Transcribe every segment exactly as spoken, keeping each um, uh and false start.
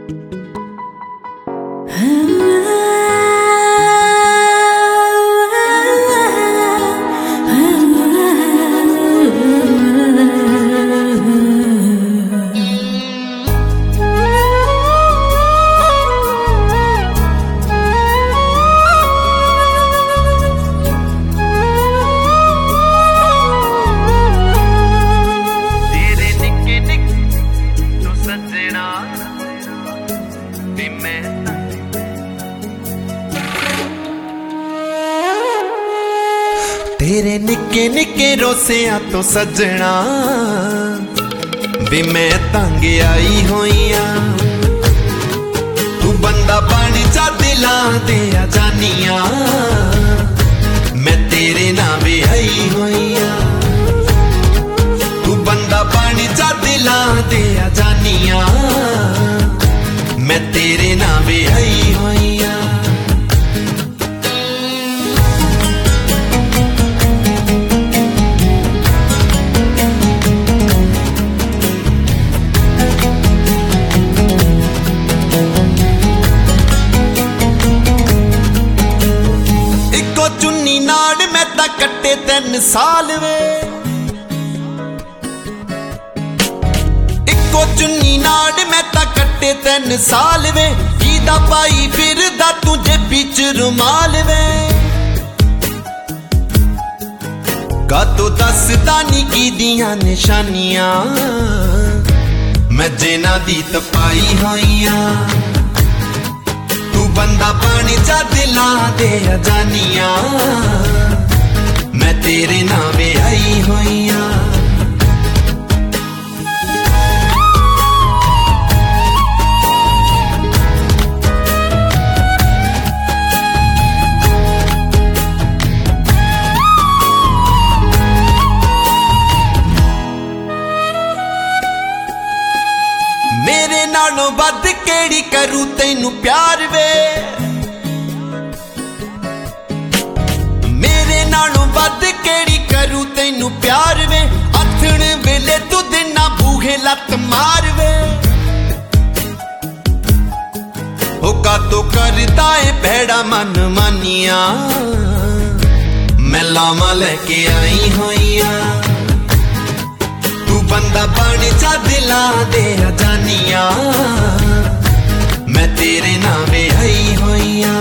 तेरे निके निके रोसियां तो सजना भी मैं तंग आई होइया। तू बंदा पानी चा दिला दे जानिया, मैं तेरे ना भी आई होइया। तू बंदा पानी चा दिला दे जानिया, मैं तेरे ना भी आई होइया। चुन्नी नाड़ मैं ता कट्टे तीन साल वे, इको चुन्नी नाड़ मैं ता कट्टे तीन साल वे। कीदा पाई फिरदा तुझे बिच रुमाल वे, का तो दसदा नी की दियां निशानियां, मैं जेना दी तपाई होइया। बंदा पानी चा दिला दे जानिया, मैं तेरे नाम आई होइया। मेरे नालों बद केड़ी करूं तैनू प्यार वे, मेरे नालों बद केड़ी करूं तैनू प्यार वे। अथण वेले तू दिना बूहे लत मार वे, होका तो करदा है भैड़ा मन मानिया, मैं लामा लेके आई होइया। तू बंदा पानी चा दिला दे जानिया, मैं तेरे नाम आई होइया।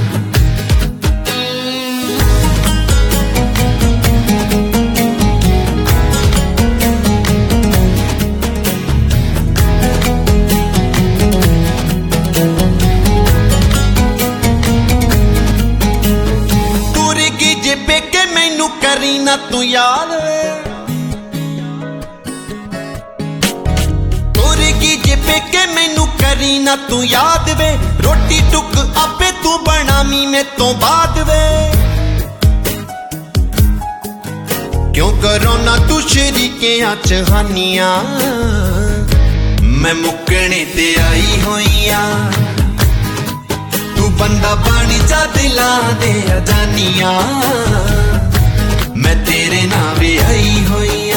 तुर की जे पेके मैनू करी ना तू याद, के मैनू करी ना तू याद वे। रोटी टुक आपे तू बनामी में तो बाद वे, क्यों करो ना तू शरीके चहानिया, मैं मुकने ते आई होइया। तू बंदा पानी चा दिला दे जानिया, मैं तेरे नाम आई होइया।